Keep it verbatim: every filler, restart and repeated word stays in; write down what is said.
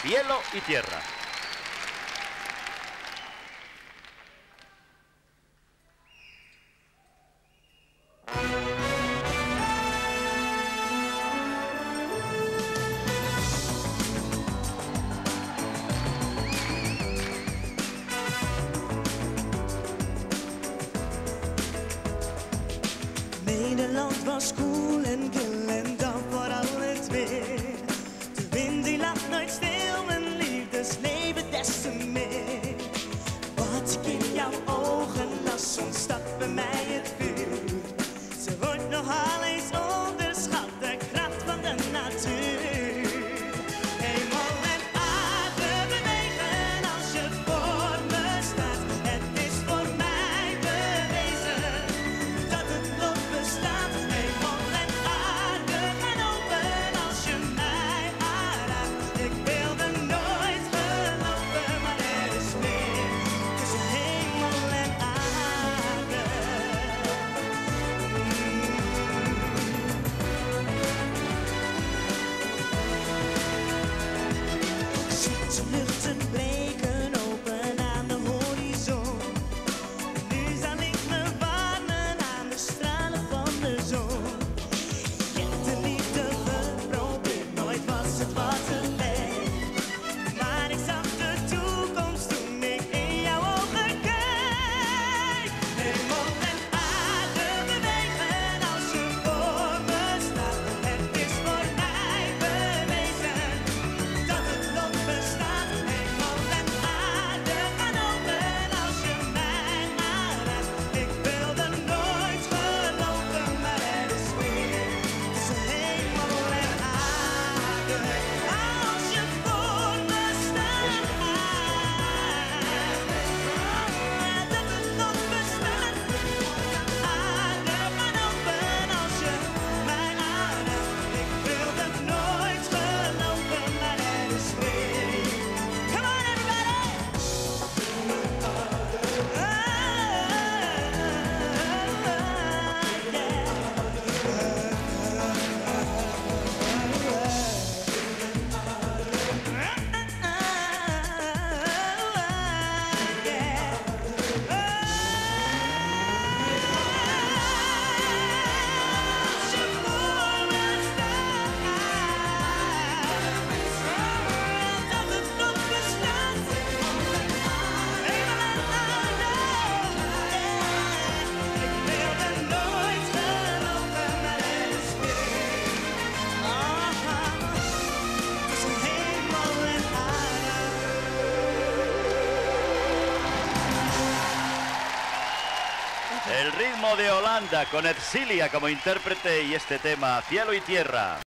Cielo y Tierra. Nederland was koel en kil en dat vooral het weer. De wind die lacht nooit stil, mijn liefdesleven des te meer. Wat ik in jouw ogen las, ontstaat bij mij het vuur. Ze wordt nogal eens onderschat, de kracht van de natuur. Hemel en aarde bewegen als je voor me staat. Het is voor mij bewezen dat het lot bestaat. Hemel en aarde gaan open als je mij aanraakt. Ik wilde nooit geloven, maar er is meer tussen hemel en aarde. Zwarte luchten bleken open aan de horizon. Nu zal ik me warmen aan de stralen van de zon. Ik heb de liefde geprobeerd, nooit was het wat het leek. Maar ik zag de toekomst toen ik in jouw ogen keek. Hemel en aarde bewegen als je voor me staat. Het is voor mij bewezen dat het lot bestaat. Hemel en aarde gaan open als je mij aanraakt. Ik wilde nooit geloven, maar er is meer tussen hemel en aarde. Als je voor me staat, dat het lot bestaat. Aarde gaan open als je mij aanraakt. Ik wilde nooit geloven, maar er is meer. Come on everybody! El ritmo de Holanda con Ercilia como intérprete y este tema Cielo y Tierra.